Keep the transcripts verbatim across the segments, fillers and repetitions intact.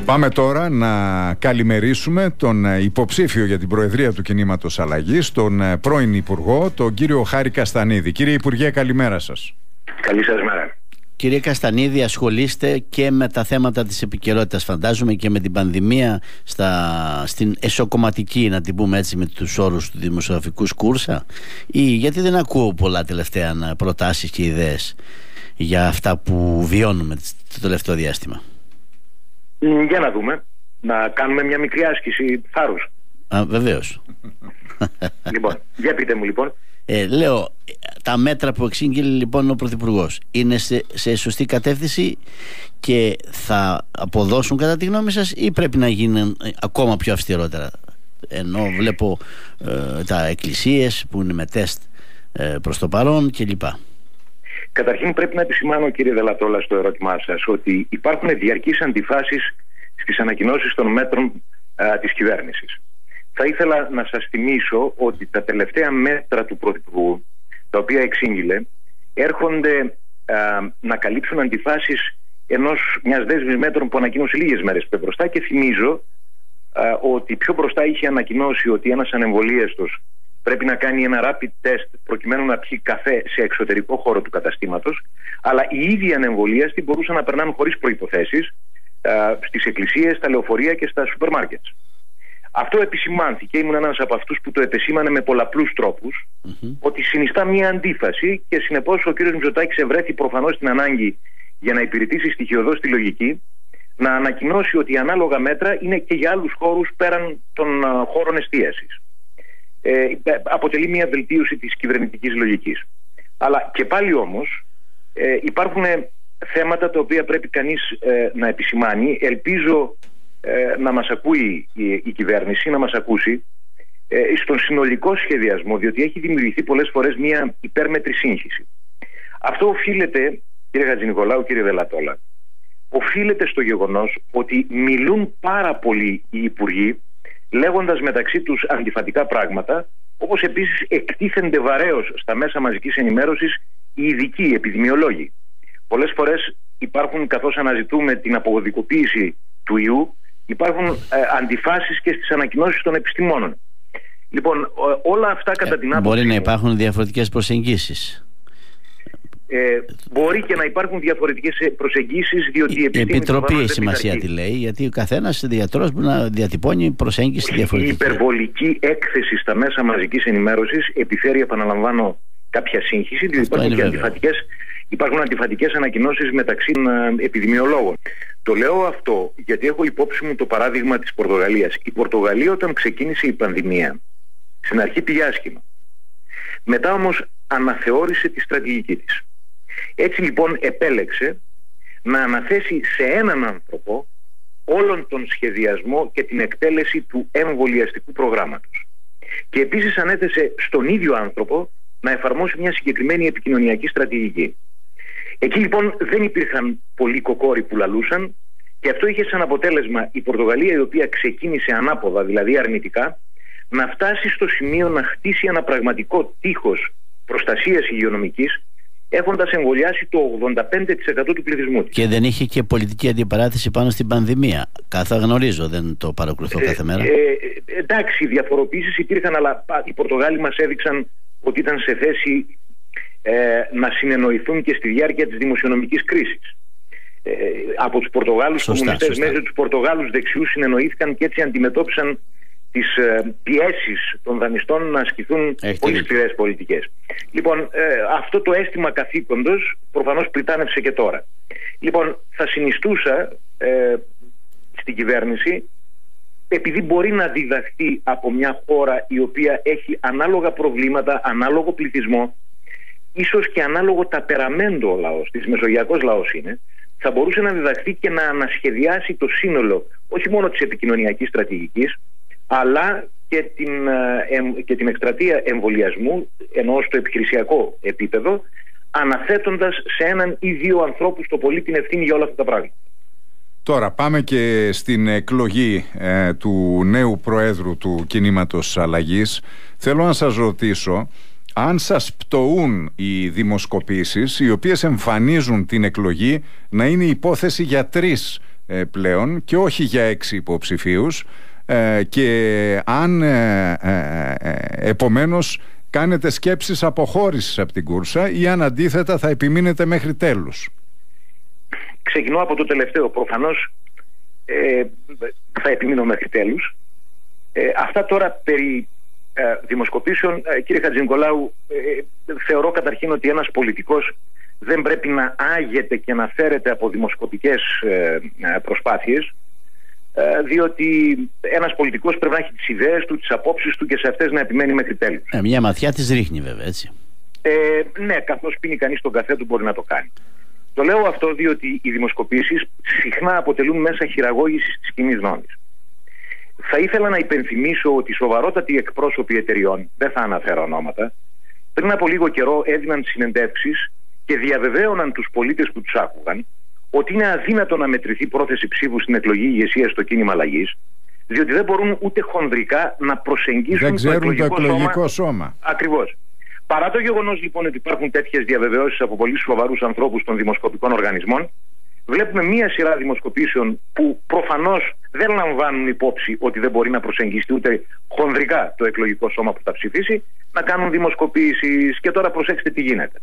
Πάμε τώρα να καλημερίσουμε τον υποψήφιο για την Προεδρία του Κινήματος Αλλαγής, τον πρώην Υπουργό, τον κύριο Χάρη Καστανίδη. Κύριε Υπουργέ, καλημέρα σας. Καλή σας μέρα. Κύριε Καστανίδη, ασχολείστε και με τα θέματα της επικαιρότητας, φαντάζομαι, και με την πανδημία στα, στην εσωκομματική, να την πούμε έτσι, με τους όρους του δημοσιογραφικού Σκούρσα, ή γιατί δεν ακούω πολλά τελευταία προτάσεις και ιδέες για αυτά που βιώνουμε το τελευταίο διάστημα? Για να δούμε. Να κάνουμε μια μικρή άσκηση θάρρους. Α, βεβαίως. Λοιπόν, για πείτε μου λοιπόν. Ε, λέω, τα μέτρα που εξήγηλε λοιπόν ο Πρωθυπουργός είναι σε, σε σωστή κατεύθυνση και θα αποδώσουν κατά τη γνώμη σας, ή πρέπει να γίνουν ακόμα πιο αυστηρότερα? Ενώ βλέπω ε, τα εκκλησίες που είναι με τεστ ε, προς το παρόν κλπ. Καταρχήν πρέπει να επισημάνω, κύριε Δελατόλα, στο ερώτημά σας ότι υπάρχουν διαρκείς αντιφάσεις στις ανακοινώσεις των μέτρων α, της κυβέρνησης. Θα ήθελα να σας θυμίσω ότι τα τελευταία μέτρα του Πρωθυπουργού, τα οποία εξήγηλε, έρχονται α, να καλύψουν αντιφάσεις ενός μιας δέσμης μέτρων που ανακοίνωσε λίγες μέρες πιο μπροστά, και θυμίζω α, ότι πιο μπροστά είχε ανακοινώσει ότι ένας ανεμβολίαστος πρέπει να κάνει ένα rapid test προκειμένου να πιει καφέ σε εξωτερικό χώρο του καταστήματος, αλλά οι ίδιοι ανεμβολίαστοι μπορούσαν να περνάνε χωρίς προϋποθέσεις α, στις εκκλησίες, στα λεωφορεία και στα σούπερ μάρκετ. Αυτό επισημάνθηκε, ήμουν ένας από αυτούς που το επεσήμανε με πολλαπλούς τρόπους, mm-hmm. ότι συνιστά μια αντίφαση, και συνεπώς ο κ. Μητσοτάκης ευρέθη προφανώς την ανάγκη, για να υπηρετήσει στοιχειωδώς τη λογική, να ανακοινώσει ότι ανάλογα μέτρα είναι και για άλλους χώρους πέραν των α, χώρων εστίασης. Ε, αποτελεί μια βελτίωση της κυβερνητικής λογικής. Αλλά και πάλι όμως ε, υπάρχουν θέματα τα οποία πρέπει κανείς ε, να επισημάνει. Ελπίζω ε, να μας ακούει η, η κυβέρνηση, να μας ακούσει ε, στον συνολικό σχεδιασμό, διότι έχει δημιουργηθεί πολλές φορές μια υπέρμετρη σύγχυση. Αυτό οφείλεται, κύριε Χατζηνικολάου, κύριε Δελατόλα, οφείλεται στο γεγονός ότι μιλούν πάρα πολλοί οι υπουργοί, λέγοντας μεταξύ τους αντιφατικά πράγματα, όπως επίσης εκτίθενται βαρέως στα μέσα μαζικής ενημέρωσης οι ειδικοί επιδημιολόγοι. Πολλές φορές υπάρχουν, καθώς αναζητούμε την αποδικοποίηση του ιού, υπάρχουν ε, αντιφάσεις και στις ανακοινώσεις των επιστημόνων. Λοιπόν, όλα αυτά κατά την άποψη... Μπορεί να υπάρχουν διαφορετικές προσεγγίσεις. Ε, μπορεί και να υπάρχουν διαφορετικές προσεγγίσεις, διότι η επιστήμη... Η Επιτροπή έχει σημασία τι λέει, γιατί ο καθένας διατρός μπορεί να διατυπώνει προσέγγιση διαφορετική. Η υπερβολική έκθεση στα μέσα μαζικής ενημέρωσης επιφέρει, επαναλαμβάνω, κάποια σύγχυση, διότι υπάρχουν, και αντιφατικές, υπάρχουν αντιφατικές ανακοινώσεις μεταξύ επιδημιολόγων. Το λέω αυτό γιατί έχω υπόψη μου το παράδειγμα της Πορτογαλίας. Η Πορτογαλία, όταν ξεκίνησε η πανδημία, στην αρχή πήγε άσχημα. Μετά όμως αναθεώρησε τη στρατηγική της. Έτσι λοιπόν επέλεξε να αναθέσει σε έναν άνθρωπο όλον τον σχεδιασμό και την εκτέλεση του εμβολιαστικού προγράμματος. Και επίσης ανέθεσε στον ίδιο άνθρωπο να εφαρμόσει μια συγκεκριμένη επικοινωνιακή στρατηγική. Εκεί λοιπόν δεν υπήρχαν πολλοί κοκόροι που λαλούσαν, και αυτό είχε σαν αποτέλεσμα η Πορτογαλία, η οποία ξεκίνησε ανάποδα, δηλαδή αρνητικά, να φτάσει στο σημείο να χτίσει ένα πραγματικό τείχος προστασίας υγειονομικής, έχοντας εμβολιάσει το ογδόντα πέντε τοις εκατό του πληθυσμού της. Και δεν είχε και πολιτική αντιπαράθεση πάνω στην πανδημία. Καθα γνωρίζω, δεν το παρακολουθώ κάθε μέρα. Ε, ε, εντάξει, διαφοροποιήσεις υπήρχαν, αλλά οι Πορτογάλοι μας έδειξαν ότι ήταν σε θέση ε, να συνεννοηθούν και στη διάρκεια της δημοσιονομικής κρίσης. Ε, από τους Πορτογάλους κομμουνιστές μέχρι τους Πορτογάλους δεξιούς συνεννοήθηκαν και έτσι αντιμετώπισαν τις ε, πιέσεις των δανειστών να ασκηθούν πολύ σκληρές πολιτικές. Λοιπόν, ε, αυτό το αίσθημα καθήκοντος προφανώς πριτάνευσε και τώρα. Λοιπόν, θα συνιστούσα ε, στην κυβέρνηση, επειδή μπορεί να διδαχθεί από μια χώρα η οποία έχει ανάλογα προβλήματα, ανάλογο πληθυσμό, ίσως και ανάλογο ταπεραμέντο ο λαός, της μεσογειακός λαός είναι, θα μπορούσε να διδαχθεί και να ανασχεδιάσει το σύνολο όχι μόνο της επικοινωνιακής στρατηγικής, αλλά και την, ε, και την εκστρατεία εμβολιασμού, ενώ στο επιχειρησιακό επίπεδο, αναθέτοντας σε έναν ή δύο ανθρώπους το πολύ την ευθύνη για όλα αυτά τα πράγματα. Τώρα πάμε και στην εκλογή ε, του νέου Προέδρου του Κινήματος Αλλαγής. Θέλω να σας ρωτήσω αν σας πτωούν οι δημοσκοπήσεις, οι οποίες εμφανίζουν την εκλογή να είναι υπόθεση για τρεις ε, πλέον και όχι για έξι υποψηφίους, ε, και αν ε, ε, ε, επομένως κάνετε σκέψεις αποχώρησης από την κούρσα ή αν αντίθετα θα επιμείνετε μέχρι τέλους. Ξεκινώ από το τελευταίο. Προφανώς ε, θα επιμείνω μέχρι τέλους. Ε, αυτά τώρα περί ε, δημοσκοπήσεων, ε, κύριε Χατζηνικολάου, ε, θεωρώ καταρχήν ότι ένας πολιτικός δεν πρέπει να άγεται και να φέρεται από δημοσκοπικές ε, προσπάθειες, ε, διότι ένας πολιτικός πρέπει να έχει τις ιδέες του, τις απόψεις του και σε αυτές να επιμένει μέχρι τέλους. Ε, μια ματιά τις ρίχνει βέβαια, έτσι. Ε, ναι, καθώς πίνει κανείς τον καφέ του μπορεί να το κάνει. Το λέω αυτό διότι οι δημοσκοπήσεις συχνά αποτελούν μέσα χειραγώγησης της κοινής γνώμης. Θα ήθελα να υπενθυμίσω ότι σοβαρότατοι εκπρόσωποι εταιριών, δεν θα αναφέρω ονόματα, πριν από λίγο καιρό έδιναν συνεντεύξεις και διαβεβαίωναν τους πολίτες που τους άκουγαν ότι είναι αδύνατο να μετρηθεί πρόθεση ψήφου στην εκλογή ηγεσία στο κίνημα αλλαγής, διότι δεν μπορούν ούτε χονδρικά να προσεγγίσουν δεν ξέρουν το εκλογικό, το εκλογικό σώμα. σώμα. Ακριβώς. Παρά το γεγονός λοιπόν ότι υπάρχουν τέτοιες διαβεβαιώσεις από πολύ σοβαρούς ανθρώπους των δημοσκοπικών οργανισμών, βλέπουμε μία σειρά δημοσκοπήσεων που προφανώς δεν λαμβάνουν υπόψη ότι δεν μπορεί να προσεγγιστεί ούτε χονδρικά το εκλογικό σώμα που θα ψηφίσει, να κάνουν δημοσκοπήσεις. Και τώρα προσέξτε τι γίνεται.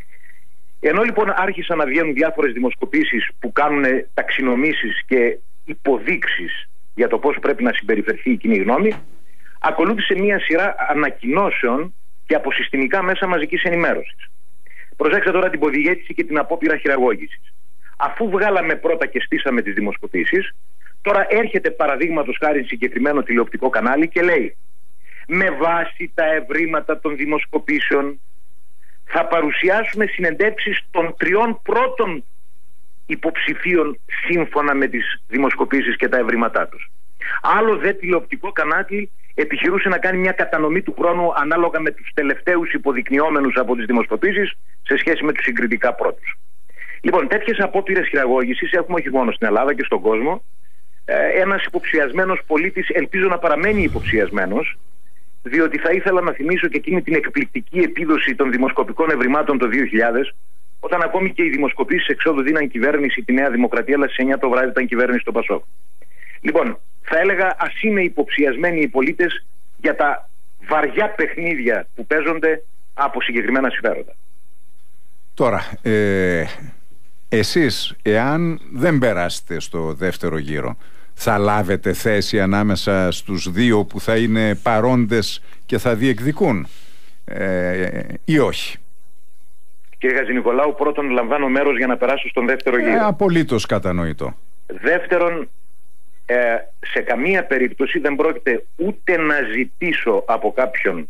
Ενώ λοιπόν άρχισαν να βγαίνουν διάφορες δημοσκοπήσεις που κάνουν ταξινομήσεις και υποδείξεις για το πώς πρέπει να συμπεριφερθεί η κοινή γνώμη, ακολούθησε μία σειρά ανακοινώσεων και από συστημικά μέσα μαζικής ενημέρωσης. Προσέξτε τώρα την ποδηγέτηση και την απόπειρα χειραγώγησης. Αφού βγάλαμε πρώτα και στήσαμε τις δημοσκοπήσεις, τώρα έρχεται παραδείγματος χάρη συγκεκριμένο τηλεοπτικό κανάλι και λέει: με βάση τα ευρήματα των δημοσκοπήσεων θα παρουσιάσουμε συνεντεύξεις των τριών πρώτων υποψηφίων σύμφωνα με τις δημοσκοπήσεις και τα ευρήματά τους. Άλλο δε τηλεοπτικό κανάλι επιχειρούσε να κάνει μια κατανομή του χρόνου ανάλογα με τους τελευταίους υποδεικνυόμενους από τις δημοσκοπήσεις σε σχέση με τους συγκριτικά πρώτους. Λοιπόν, τέτοιες απόπειρες χειραγώγησης έχουμε όχι μόνο στην Ελλάδα και στον κόσμο. Ε, ένας υποψιασμένος πολίτης ελπίζω να παραμένει υποψιασμένος, διότι θα ήθελα να θυμίσω και εκείνη την εκπληκτική επίδοση των δημοσκοπικών ευρημάτων το δύο χιλιάδες, όταν ακόμη και οι δημοσκοπήσεις εξόδου δίναν κυβέρνηση τη Νέα Δημοκρατία, αλλά στις εννιά το βράδυ ήταν κυβέρνηση στο Πασόκ. Λοιπόν, θα έλεγα ας είναι υποψιασμένοι οι πολίτες για τα βαριά παιχνίδια που παίζονται από συγκεκριμένα συμφέροντα. Τώρα, ε, εσείς εάν δεν περάσετε στο δεύτερο γύρο, θα λάβετε θέση ανάμεσα στους δύο που θα είναι παρόντες και θα διεκδικούν ε, ή όχι? Κύριε Χατζηνικολάου, πρώτον λαμβάνω μέρος για να περάσω στον δεύτερο γύρο. Ε, απολύτως κατανοητό. Δεύτερον, ε, σε καμία περίπτωση δεν πρόκειται ούτε να ζητήσω από κάποιον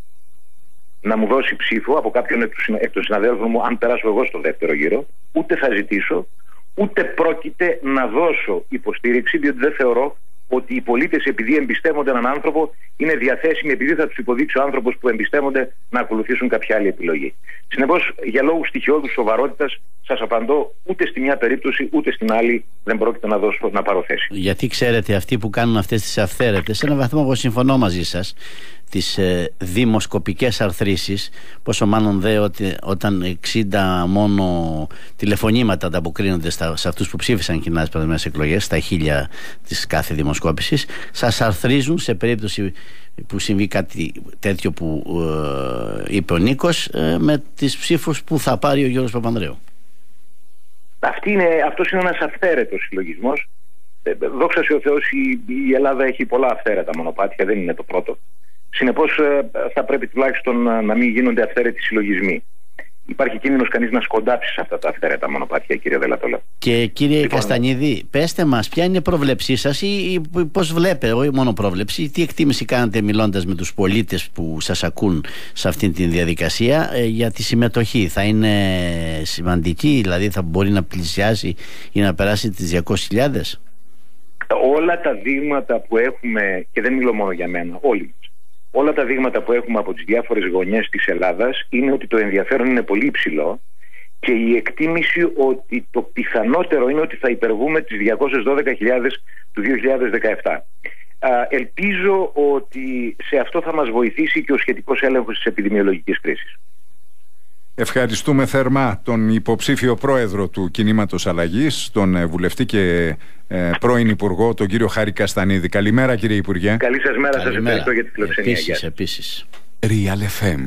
να μου δώσει ψήφο, από κάποιον εκ των συναδέλφων μου, αν περάσω εγώ στο δεύτερο γύρο, ούτε θα ζητήσω, ούτε πρόκειται να δώσω υποστήριξη, διότι δεν θεωρώ ότι οι πολίτες, επειδή εμπιστεύονται έναν άνθρωπο, είναι διαθέσιμοι, επειδή θα τους υποδείξει ο άνθρωπος που εμπιστεύονται, να ακολουθήσουν κάποια άλλη επιλογή. Συνεπώς, για λόγους στοιχειώδους σοβαρότητας, σας απαντώ, ούτε στη μια περίπτωση ούτε στην άλλη δεν πρόκειται να δώσω, να πάρω θέση. Γιατί ξέρετε, αυτοί που κάνουν αυτές τις αυθαίρετες, σε έναν βαθμό εγώ συμφωνώ μαζί σας, τις ε, δημοσκοπικές αρθρήσεις, πόσο μάλλον δε ότι όταν εξήντα μόνο τηλεφωνήματα ανταποκρίνονται στα, σε αυτούς που ψήφισαν κοινά τις προηγούμενες εκλογές, στα χίλια της κάθε δημοσκόπησης, σας αρθρίζουν σε περίπτωση που συμβεί κάτι τέτοιο που ε, είπε ο Νίκος, ε, με τις ψήφους που θα πάρει ο Γιώργος Παπανδρέου. Αυτή είναι, αυτός είναι ένας αυθαίρετος συλλογισμός. Ε, δόξα σε ο Θεός, η, η Ελλάδα έχει πολλά αυθαίρετα μονοπάτια, δεν είναι το πρώτο. Συνεπώς θα πρέπει τουλάχιστον να μην γίνονται αυθαίρετοι συλλογισμοί. Υπάρχει κίνδυνος κανείς να σκοντάψει σε αυτά τα αυθαίρετα μονοπάτια, κύριε Δελατόλα. Και κύριε λοιπόν, Καστανίδη, πέστε μας ποια είναι η πρόβλεψή σας ή, ή πώς βλέπετε, όχι μόνο πρόβλεψη, τι εκτίμηση κάνετε μιλώντας με τους πολίτες που σας ακούν σε αυτή τη διαδικασία ε, για τη συμμετοχή? Θα είναι σημαντική, δηλαδή θα μπορεί να πλησιάσει ή να περάσει τις διακόσιες χιλιάδες? Όλα τα δείγματα που έχουμε, και δεν μιλώ μόνο για μένα, όλοι όλα τα δείγματα που έχουμε από τις διάφορες γωνιές της Ελλάδας είναι ότι το ενδιαφέρον είναι πολύ υψηλό και η εκτίμηση ότι το πιθανότερο είναι ότι θα υπερβούμε τις διακόσιες δώδεκα χιλιάδες του δύο χιλιάδες δεκαεπτά. Ελπίζω ότι σε αυτό θα μας βοηθήσει και ο σχετικός έλεγχος της επιδημιολογικής κρίσης. Ευχαριστούμε θερμά τον υποψήφιο πρόεδρο του Κινήματος Αλλαγής, τον βουλευτή και ε, πρώην Υπουργό, τον κύριο Χάρη Καστανίδη. Καλημέρα, κύριε Υπουργέ. Καλή σας μέρα. Σας ευχαριστώ για τη φιλοξενία. Επίσης, επίσης. Real εφ εμ.